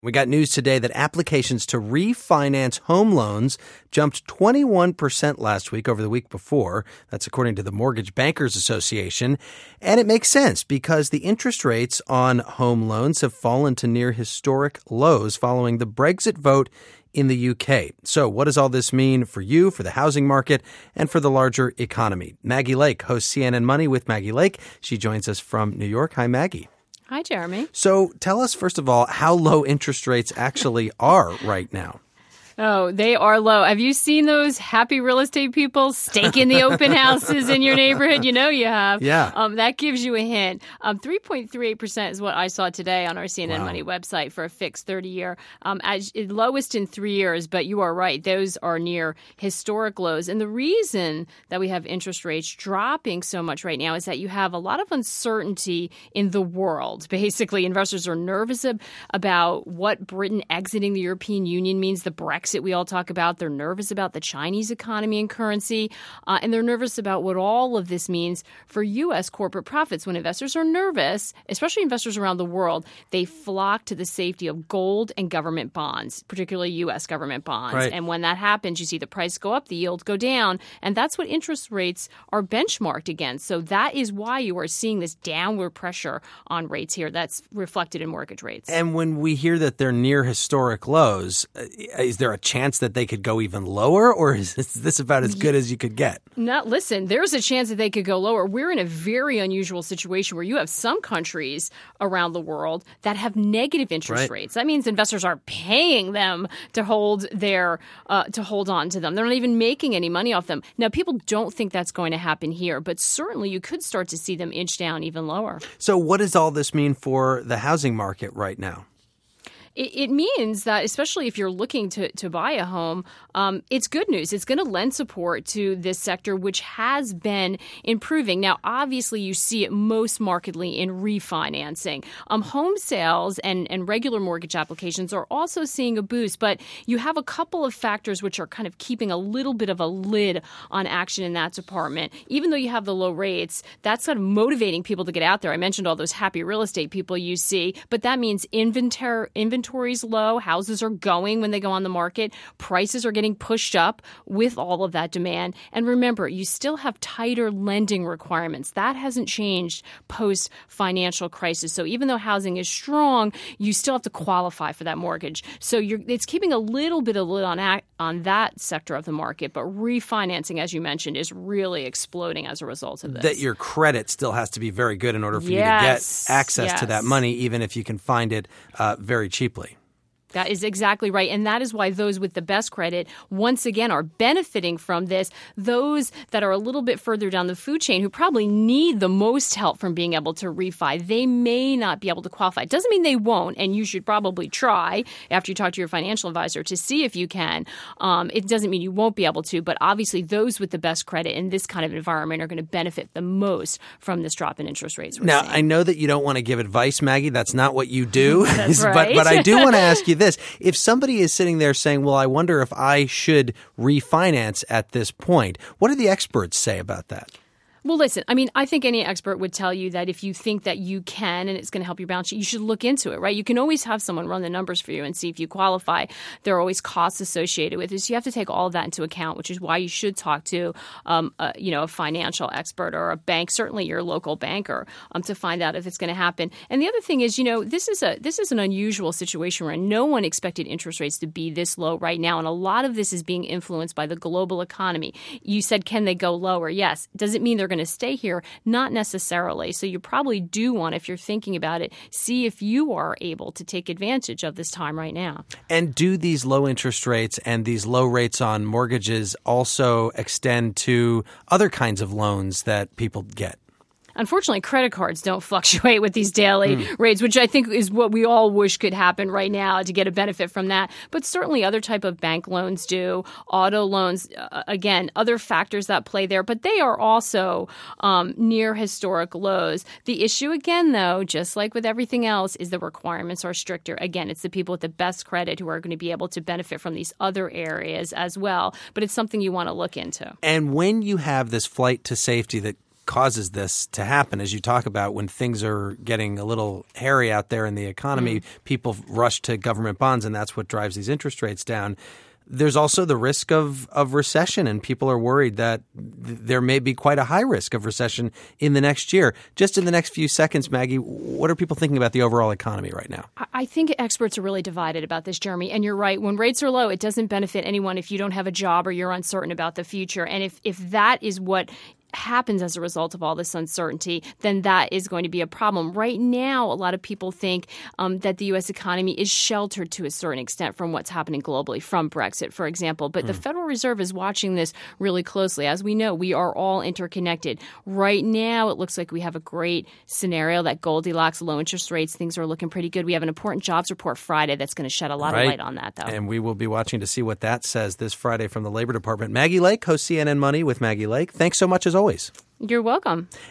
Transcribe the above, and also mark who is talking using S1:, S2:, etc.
S1: We got news today that applications to refinance home loans jumped 21% last week over the week before. That's according to the Mortgage Bankers Association. And it makes sense because the interest rates on home loans have fallen to near historic lows following the Brexit vote in the UK. So what does all this mean for you, for the housing market, and for the larger economy? Maggie Lake hosts CNN Money with Maggie Lake. She joins us from New York. Hi, Maggie.
S2: Hi, Jeremy.
S1: So tell us, first of all, how low interest rates actually are right now.
S2: Oh, they are low. Have you seen those happy real estate people staking the open houses in your neighborhood? You know you have.
S1: Yeah.
S2: That gives you a hint. 3.38% is what I saw today on our CNN
S1: Wow.
S2: Money website for a fixed 30-year. As lowest in 3 years, but you are right. Those are near historic lows. And the reason that we have interest rates dropping so much right now is that you have a lot of uncertainty in the world. Basically, investors are nervous about what Britain exiting the European Union means, the Brexit we all talk about. They're nervous about the Chinese economy and currency, and they're nervous about what all of this means for U.S. corporate profits. When investors are nervous, especially investors around the world, they flock to the safety of gold and government bonds, particularly U.S. government bonds.
S1: Right.
S2: And when that happens, you see the price go up, the yield go down, and that's what interest rates are benchmarked against. So that is why you are seeing this downward pressure on rates here. That's reflected in mortgage rates.
S1: And when we hear that they're near historic lows, is there a chance that they could go even lower, or is this about as good as you could get?
S2: No, listen, there's a chance that they could go lower. We're in a very unusual situation where you have some countries around the world that have negative interest rates. That means investors are paying them to hold on to them. They're not even making any money off them. Now, people don't think that's going to happen here, but certainly you could start to see them inch down even lower.
S1: So what does all this mean for the housing market right now?
S2: It means that, especially if you're looking to buy a home, it's good news. It's going to lend support to this sector, which has been improving. Now, obviously, you see it most markedly in refinancing. Home sales and regular mortgage applications are also seeing a boost, but you have a couple of factors which are kind of keeping a little bit of a lid on action in that department. Even though you have the low rates, that's sort of motivating people to get out there. I mentioned all those happy real estate people you see, but that means inventory's low. Houses are going when they go on the market. Prices are getting pushed up with all of that demand. And remember, you still have tighter lending requirements. That hasn't changed post-financial crisis. So even though housing is strong, you still have to qualify for that mortgage. So it's keeping a little bit of lid on that sector of the market. But refinancing, as you mentioned, is really exploding as a result of this.
S1: That your credit still has to be very good in order for you to get access to that money, even if you can find it very cheaply.
S2: That is exactly right. And that is why those with the best credit, once again, are benefiting from this. Those that are a little bit further down the food chain who probably need the most help from being able to refi, they may not be able to qualify. It doesn't mean they won't, and you should probably try after you talk to your financial advisor to see if you can. It doesn't mean you won't be able to, but obviously those with the best credit in this kind of environment are going to benefit the most from this drop in interest rates.
S1: Now, I know that you don't want to give advice, Maggie. That's not what you do.
S2: That's right.
S1: But I do want to ask you this. If somebody is sitting there saying, well, I wonder if I should refinance at this point, what do the experts say about that?
S2: Well, listen, I mean, I think any expert would tell you that if you think that you can and it's going to help your balance sheet, you should look into it, right? You can always have someone run the numbers for you and see if you qualify. There are always costs associated with it. So you have to take all of that into account, which is why you should talk to, a financial expert or a bank, certainly your local banker, to find out if it's going to happen. And the other thing is, this is an unusual situation where no one expected interest rates to be this low right now. And a lot of this is being influenced by the global economy. You said, can they go lower? Yes. Does it mean they're going to stay here? Not necessarily. So you probably do want, if you're thinking about it, see if you are able to take advantage of this time right now.
S1: And do these low interest rates and these low rates on mortgages also extend to other kinds of loans that people get?
S2: Unfortunately, credit cards don't fluctuate with these daily rates, which I think is what we all wish could happen right now to get a benefit from that. But certainly other type of bank loans do, auto loans, again, other factors that play there. But they are also near historic lows. The issue, again, though, just like with everything else, is the requirements are stricter. Again, it's the people with the best credit who are going to be able to benefit from these other areas as well. But it's something you want to look into.
S1: And when you have this flight to safety that causes this to happen. As you talk about, when things are getting a little hairy out there in the economy, people rush to government bonds, and that's what drives these interest rates down. There's also the risk of recession, and people are worried that there may be quite a high risk of recession in the next year. Just in the next few seconds, Maggie, what are people thinking about the overall economy right now?
S2: I think experts are really divided about this, Jeremy. And you're right. When rates are low, it doesn't benefit anyone if you don't have a job or you're uncertain about the future. And if that is what happens as a result of all this uncertainty, then that is going to be a problem. Right now, a lot of people think that the U.S. economy is sheltered to a certain extent from what's happening globally, from Brexit, for example. But the Federal Reserve is watching this really closely. As we know, we are all interconnected. Right now, it looks like we have a great scenario, that Goldilocks, low interest rates, things are looking pretty good. We have an important jobs report Friday that's going to shed a lot of light on that, though.
S1: And we will be watching to see what that says this Friday from the Labor Department. Maggie Lake, hosts CNN Money with Maggie Lake. Thanks so much as always.
S2: You're welcome.